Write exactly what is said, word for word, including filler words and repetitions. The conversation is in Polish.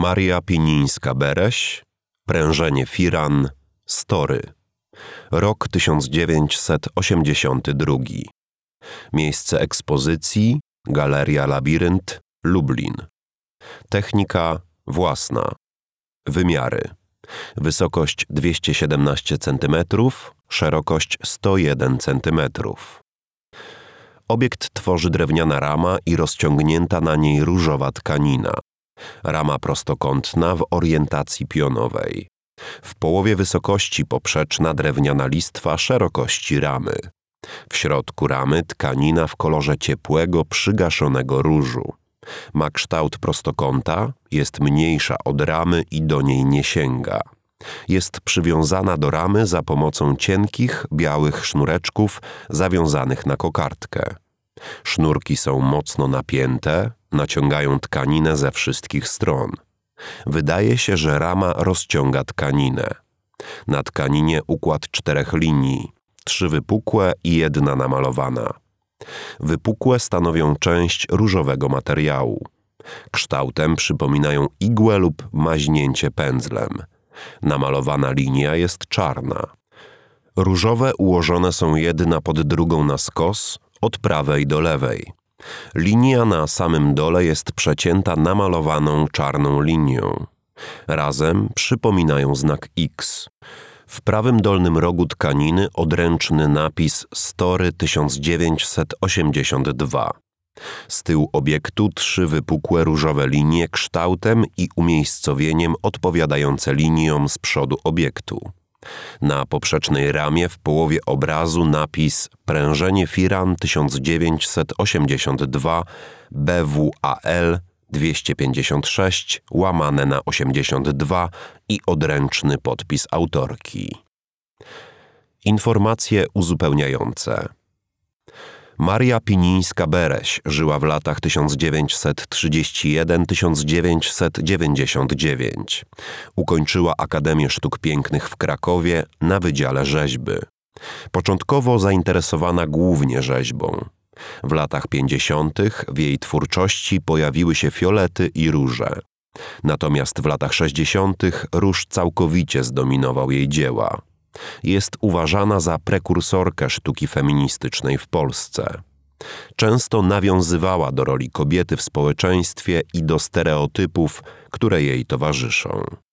Maria Pinińska-Bereś, Prężenie firan, Story. Rok tysiąc dziewięćset osiemdziesiąty drugi. Miejsce ekspozycji Galeria Labirynt, Lublin. Technika własna. Wymiary: wysokość dwieście siedemnaście centymetrów, szerokość sto jeden centymetrów. Obiekt tworzy drewniana rama i rozciągnięta na niej różowa tkanina. Rama prostokątna w orientacji pionowej. W połowie wysokości poprzeczna drewniana listwa szerokości ramy. W środku ramy tkanina w kolorze ciepłego, przygaszonego różu. Ma kształt prostokąta, jest mniejsza od ramy i do niej nie sięga. Jest przywiązana do ramy za pomocą cienkich, białych sznureczków zawiązanych na kokardkę. Sznurki są mocno napięte, naciągają tkaninę ze wszystkich stron. Wydaje się, że rama rozciąga tkaninę. Na tkaninie układ czterech linii, trzy wypukłe i jedna namalowana. Wypukłe stanowią część różowego materiału. Kształtem przypominają igłę lub maźnięcie pędzlem. Namalowana linia jest czarna. Różowe ułożone są jedna pod drugą na skos, od prawej do lewej. Linia na samym dole jest przecięta namalowaną czarną linią. Razem przypominają znak X. W prawym dolnym rogu tkaniny odręczny napis Story tysiąc dziewięćset osiemdziesiąt dwa. Z tyłu obiektu trzy wypukłe różowe linie kształtem i umiejscowieniem odpowiadające liniom z przodu obiektu. Na poprzecznej ramie w połowie obrazu napis Prężenie firan tysiąc dziewięćset osiemdziesiąt dwa B W A L dwieście pięćdziesiąt sześć łamane na osiemdziesiąt dwa i odręczny podpis autorki. Informacje uzupełniające. Maria Pinińska-Bereś żyła w latach tysiąc dziewięćset trzydziesty pierwszy do tysiąc dziewięćset dziewięćdziesiątego dziewiątego. Ukończyła Akademię Sztuk Pięknych w Krakowie na Wydziale Rzeźby. Początkowo zainteresowana głównie rzeźbą. W latach pięćdziesiątych w jej twórczości pojawiły się fiolety i róże. Natomiast w latach sześćdziesiątych róż całkowicie zdominował jej dzieła. Jest uważana za prekursorkę sztuki feministycznej w Polsce. Często nawiązywała do roli kobiety w społeczeństwie i do stereotypów, które jej towarzyszą.